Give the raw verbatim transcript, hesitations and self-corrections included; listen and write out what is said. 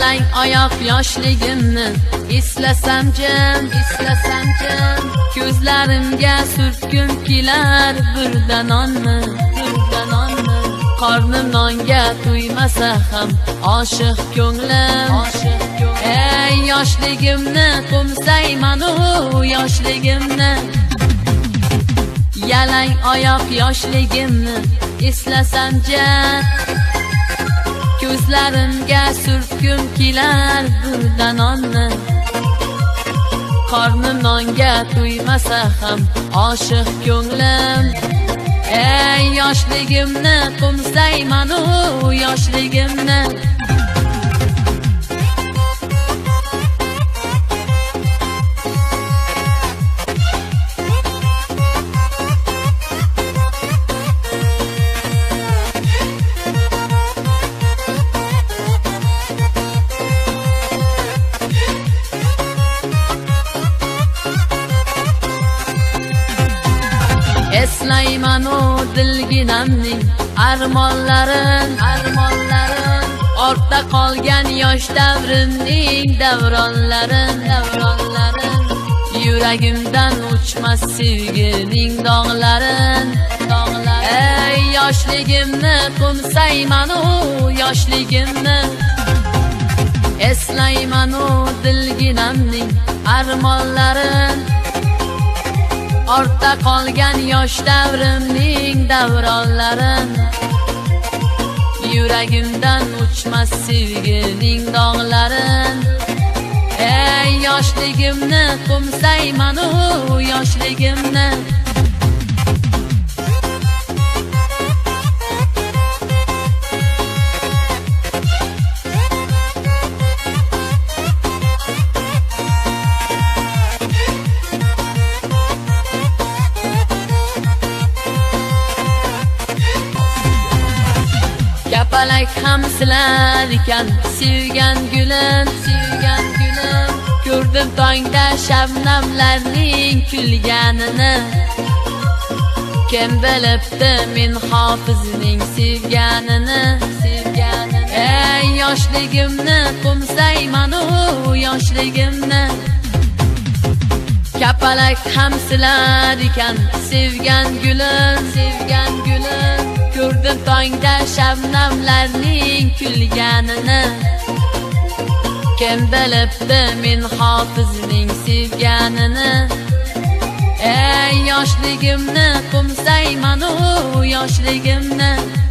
yalang oyoq yoshligimni eslasam jim, eslasam jim, ko'zlarimga surtgim kelar burda nonni, burda nonni. Qornim nonga to'ymasa ham oshiq ko'nglim, oshiq ko'nglim. Ey yoshligimni qo'msayman u yoshligimni, yalang oyoq yoshligimni eslasam jim, ko'zlarimga surtgim kelar burda nonni. Qornim nonga to'ymasa ham oshiq ko'nglim. Ey yoshligimni qo'msayman u yoshligimni. Eslayman o dilginamning armonlarin, armonlarin, ortda qolgan yosh davrimning davronlarin, davronlarin. Yuragimdan uchmas sevgining dog'larin, dog'larin. Ey yoshligimni qo'msayman u yoshligimni, eslayman o dilginamning armonlarin, ortda qolgan yosh davrimning davronlarin. Yuragimdan uchmas sevgining dog'larin. Ey yoshligimni qo'msayman u yoshligimni. Kapalak ham silar ekan sevgan gulim, sevgan gulim. Ko'rdim tongda shabnamlarning kulganini. Kim bilibdi men hofizning sevganini, sevganini. Ey yoshligimni qo'msayman u yoshligimni. Kapalak ham silar ekan sevgan gulim, sevgan gulim. Ko'rdim tongda shabnamlarning kulganini. Kim bilibdi men hofizning sevganini. Ey yoshligimni qo'msayman u yoshligimni.